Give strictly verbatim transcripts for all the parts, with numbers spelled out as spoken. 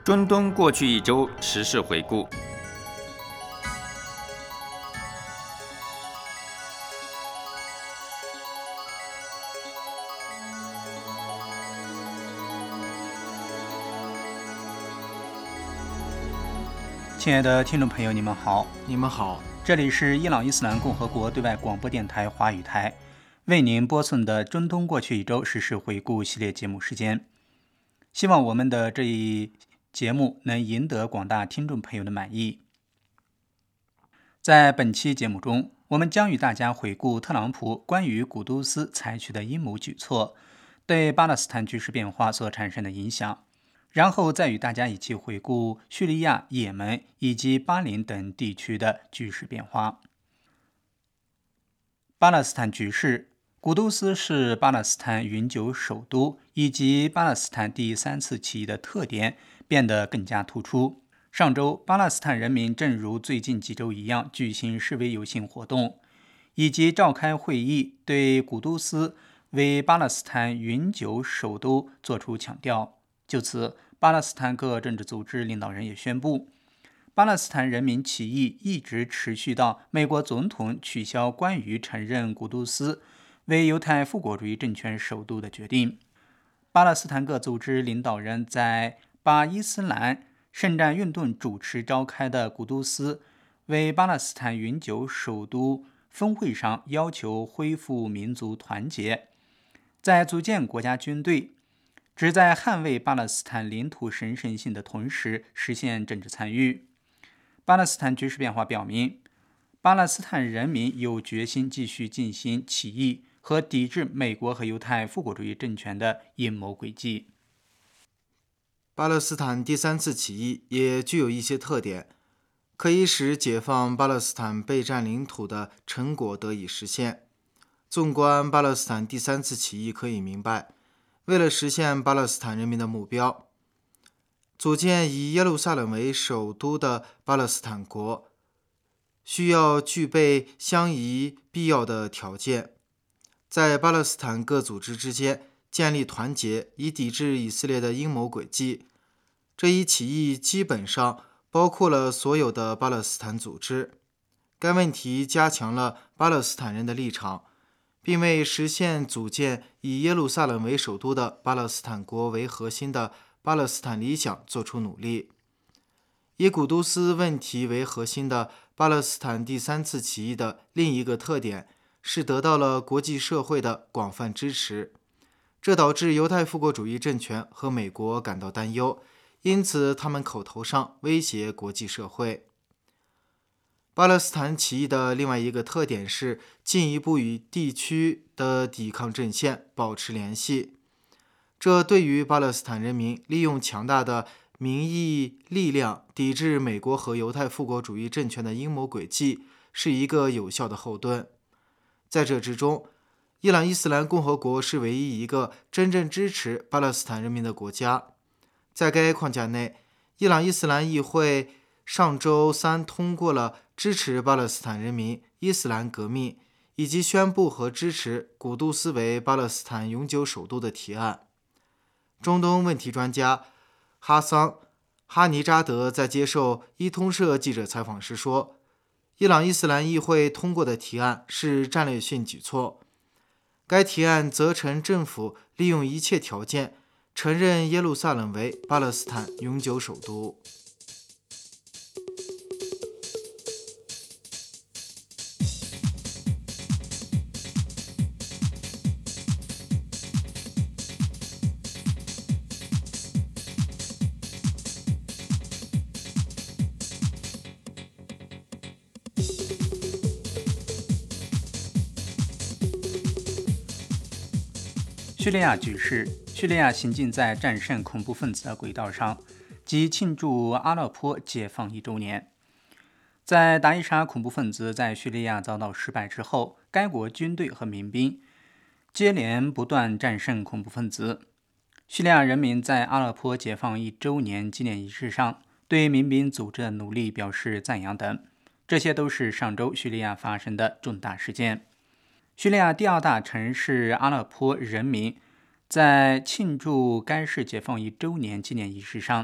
中东过去一周时事回顾。 亲爱的听众朋友，你们好， 你们好， 这里是伊朗伊斯兰共和国对外广播电台华语台，为您播送的中东过去一周时事回顾系列节目时间。希望我们的这一节目能赢得广大听众朋友的满意。在本期节目中，我们将与大家回顾特朗普关于古都斯采取的阴谋举措对巴勒斯坦局势变化所产生的影响，然后再与大家一起回顾叙利亚、也门以及巴林等地区的局势变化。巴勒斯坦局势，古都斯是巴勒斯坦永久首都，以及巴勒斯坦第三次起义的特点变得更加突出。上周，巴勒斯坦人民正如最近几周一样举行示威游行活动，以及召开会议，对古都斯为巴勒斯坦永久首都作出强调。就此，巴勒斯坦各政治组织领导人也宣布，巴勒斯坦人民起义一直持续到美国总统取消关于承认古都斯为犹太复国主义政权首都的决定。巴勒斯坦各组织领导人在巴伊斯兰圣战运动主持召开的古都斯为巴勒斯坦永久首都峰会上要求恢复民族团结，在组建国家军队，旨在捍卫巴勒斯坦领土神圣性的同时实现政治参与。巴勒斯坦局势变化表明，巴勒斯坦人民有决心继续进行起义和抵制美国和犹太复国主义政权的阴谋诡计。 巴勒斯坦第三次起义也具有一些特点，可以使解放巴勒斯坦被占领土的成果得以实现。纵观巴勒斯坦第三次起义，可以明白，为了实现巴勒斯坦人民的目标，组建以耶路撒冷为首都的巴勒斯坦国，需要具备相宜必要的条件。在巴勒斯坦各组织之间建立团结，以抵制以色列的阴谋诡计。这一起义基本上包括了所有的巴勒斯坦组织。该问题加强了巴勒斯坦人的立场，并为实现组建以耶路撒冷为首都的巴勒斯坦国为核心的巴勒斯坦理想做出努力。以古都斯问题为核心的巴勒斯坦第三次起义的另一个特点是得到了国际社会的广泛支持，这导致犹太复国主义政权和美国感到担忧，因此他们口头上威胁国际社会。巴勒斯坦起义的另外一个特点是进一步与地区的抵抗阵线保持联系，这对于巴勒斯坦人民利用强大的民意力量抵制美国和犹太复国主义政权的阴谋诡计是一个有效的后盾。在这之中，伊朗伊斯兰共和国是唯一一个真正支持巴勒斯坦人民的国家。在该框架内，伊朗伊斯兰议会上周三通过了支持巴勒斯坦人民伊斯兰革命以及宣布和支持古都斯为巴勒斯坦永久首都的提案。中东问题专家哈桑·哈尼扎德在接受伊通社记者采访时说，伊朗伊斯兰议会通过的提案是战略性举措。该提案责成政府利用一切条件承认耶路撒冷为巴勒斯坦永久首都。 叙利亚局势，叙利亚行进在战胜恐怖分子的轨道上，即庆祝阿勒颇解放一周年。在达伊沙恐怖分子在叙利亚遭到失败之后，该国军队和民兵接连不断战胜恐怖分子。叙利亚人民在阿勒颇解放一周年纪念仪式上对民兵组织的努力表示赞扬等，这些都是上周叙利亚发生的重大事件。叙利亚第二大城市阿勒颇人民在庆祝该市解放一周年纪念仪式上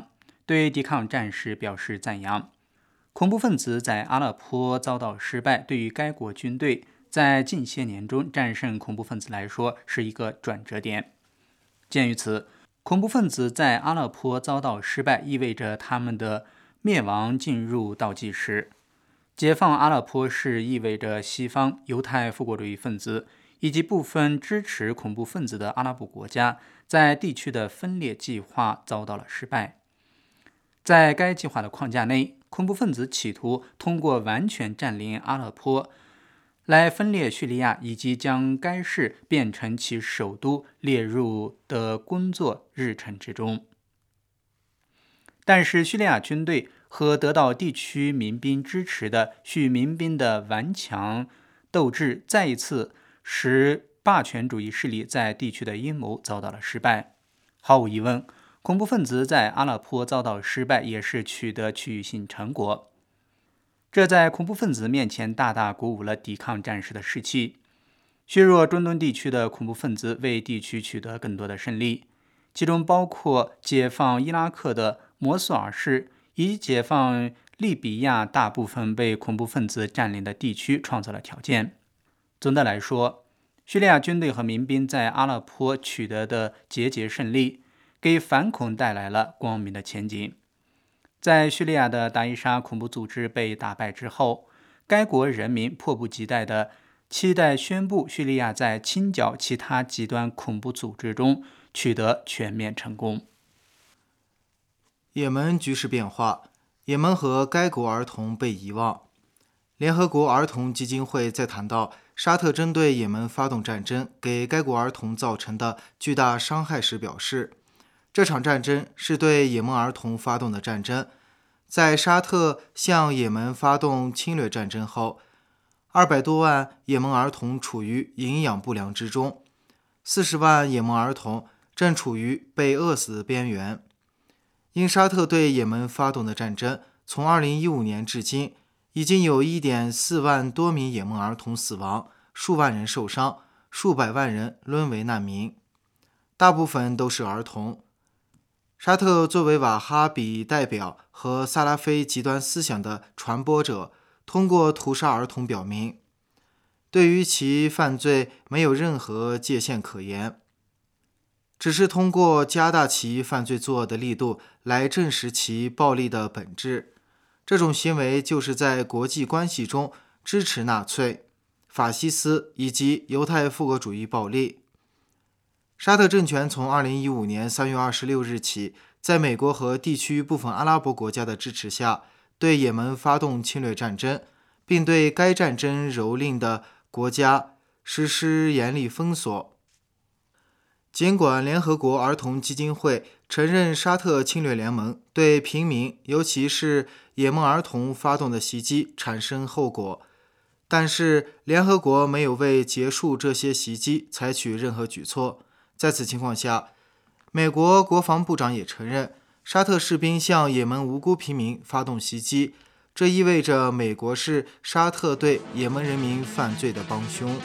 对抵抗战事表示赞扬。恐怖分子在阿勒颇遭到失败，对于该国军队在近些年中战胜恐怖分子来说是一个转折点。鉴于此，恐怖分子在阿勒颇遭到失败，意味着他们的灭亡进入倒计时。解放阿勒颇是意味着西方犹太复国主义分子以及部分支持恐怖分子的阿拉伯国家在地区的分裂计划遭到了失败。在该计划的框架内，恐怖分子企图通过完全占领阿勒颇来分裂叙利亚，以及将该市变成其首都列入的工作日程之中。但是叙利亚军队和得到地区民兵支持的叙民兵的顽强斗志，再一次使霸权主义势力在地区的阴谋遭到了失败。毫无疑问，恐怖分子在阿勒颇遭到失败，也是取得区域性成果。这在恐怖分子面前大大鼓舞了抵抗战士的士气。削弱中东地区的恐怖分子为地区取得更多的胜利，其中包括解放伊拉克的摩苏尔市以及解放利比亚大部分被恐怖分子占领的地区创造了条件。总的来说，叙利亚军队和民兵在阿勒颇取得的节节胜利，给反恐带来了光明的前景。在叙利亚的达伊沙恐怖组织被打败之后，该国人民迫不及待地期待宣布叙利亚在清剿其他极端恐怖组织中取得全面成功。 也门局势变化，也门和该国儿童被遗忘。联合国儿童基金会在谈到沙特针对也门发动战争给该国儿童造成的巨大伤害时表示，这场战争是对也门儿童发动的战争。在沙特向也门发动侵略战争后，二百多万也门儿童处于营养不良之中，四十万也门儿童正处于被饿死的边缘。因沙特对也门发动的战争，从二零一五年至今，已经有 一点四万多名也门儿童死亡，数万人受伤，数百万人沦为难民，大部分都是儿童。沙特作为瓦哈比代表和萨拉菲极端思想的传播者，通过屠杀儿童表明，对于其犯罪没有任何界限可言，只是通过加大其犯罪作恶的力度来证实其暴力的本质。这种行为就是在国际关系中支持纳粹、法西斯以及犹太复国主义暴力。沙特政权从二零一五年三月二十六日起，在美国和地区部分阿拉伯国家的支持下，对也门发动侵略战争，并对该战争蹂躏的国家实施严厉封锁。尽管联合国儿童基金会承认沙特侵略联盟对平民，尤其是也门儿童发动的袭击产生后果，但是联合国没有为结束这些袭击采取任何举措。在此情况下，美国国防部长也承认沙特士兵向也门无辜平民发动袭击，这意味着美国是沙特对也门人民犯罪的帮凶。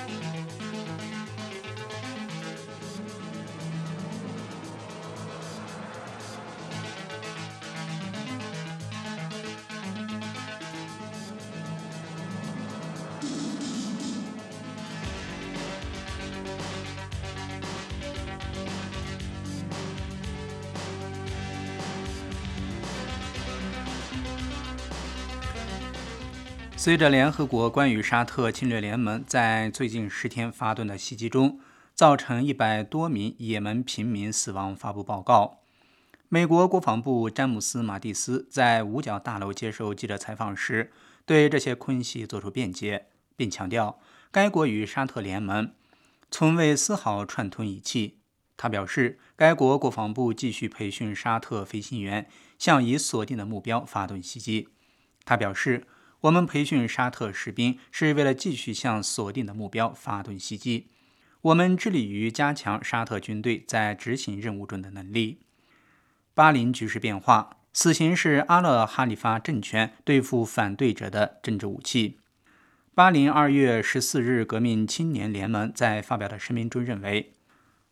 随着联合国关于沙特侵略联盟在最近十天发动的袭击中造成一百多名也门平民死亡发布报告，美国国防部詹姆斯·马蒂斯在五角大楼接受记者采访时对这些空袭作出辩解，并强调该国与沙特联盟从未丝毫串通一气。他表示，该国国防部继续培训沙特飞行员向已锁定的目标发动袭击。他表示，我们培训沙特士兵是为了继续向锁定的目标发动袭击。我们致力于加强沙特军队在执行任务中的能力。巴林局势变化，死刑是阿勒哈利发政权对付反对者的政治武器。巴林二月十四日革命青年联盟在发表的声明中认为，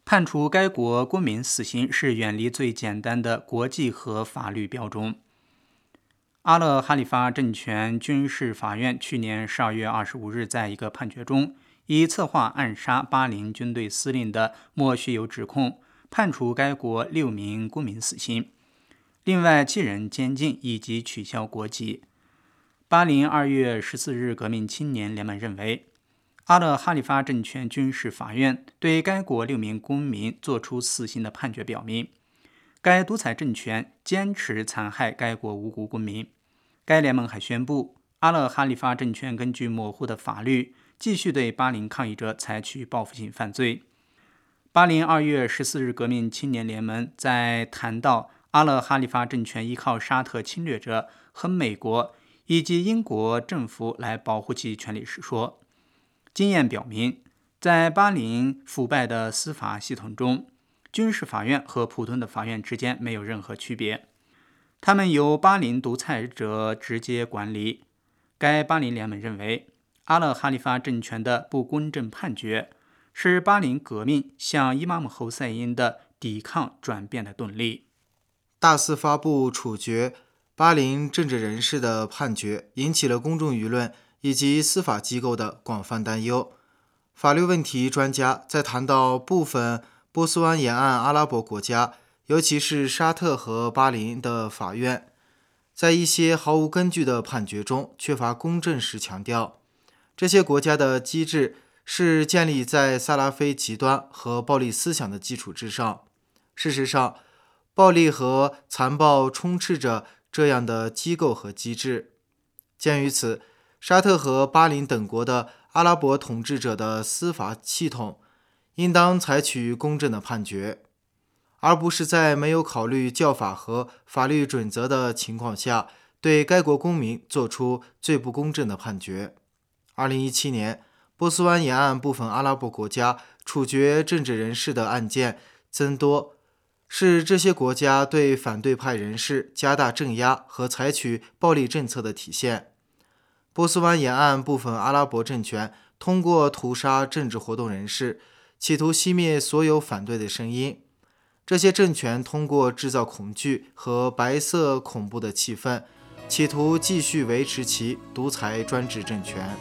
判处该国公民死刑是远离最简单的国际和法律标准。阿勒哈利发政权军事法院去年十二月二十五日在一个判决中，以策划暗杀巴林军队司令的莫须有指控，判处该国六名公民死刑，另外七人监禁以及取消国籍。巴林二月十四日革命青年联盟认为，阿勒哈利发政权军事法院对该国六名公民作出死刑的判决表明，该独裁政权坚持残害该国无辜公民。该联盟还宣布，阿勒哈利发政权根据模糊的法律，继续对巴林抗议者采取报复性犯罪。巴林二月十四日革命青年联盟在谈到阿勒哈利发政权依靠沙特侵略者和美国以及英国政府来保护其权利时说，经验表明，在巴林腐败的司法系统中，军事法院和普通的法院之间没有任何区别，他们由巴林独裁者直接管理。该巴林联盟认为，阿勒哈利发政权的不公正判决是巴林革命向伊玛目侯赛因的抵抗转变的动力。 大肆发布处决巴林政治人士的判决引起了公众舆论以及司法机构的广泛担忧。法律问题专家在谈到部分波斯湾沿岸阿拉伯国家，尤其是沙特和巴林的法院，在一些毫无根据的判决中缺乏公正时强调，这些国家的机制是建立在萨拉菲极端和暴力思想的基础之上。事实上，暴力和残暴充斥着这样的机构和机制。鉴于此，沙特和巴林等国的阿拉伯统治者的司法系统应当采取公正的判决，而不是在没有考虑教法和法律准则的情况下，对该国公民做出最不公正的判决。二零一七年，波斯湾沿岸部分阿拉伯国家处决政治人士的案件增多，是这些国家对反对派人士加大镇压和采取暴力政策的体现。波斯湾沿岸部分阿拉伯政权通过屠杀政治活动人士，企图熄灭所有反对的声音。这些政权通过制造恐惧和白色恐怖的气氛，企图继续维持其独裁专制政权。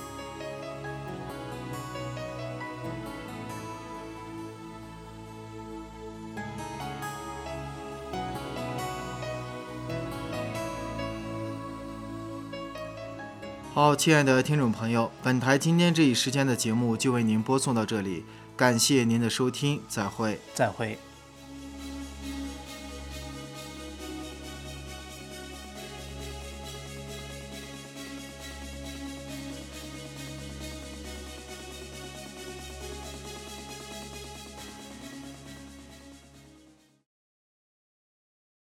好，亲爱的听众朋友，本台今天这一时间的节目就为您播送到这里，感谢您的收听，再会。 再会。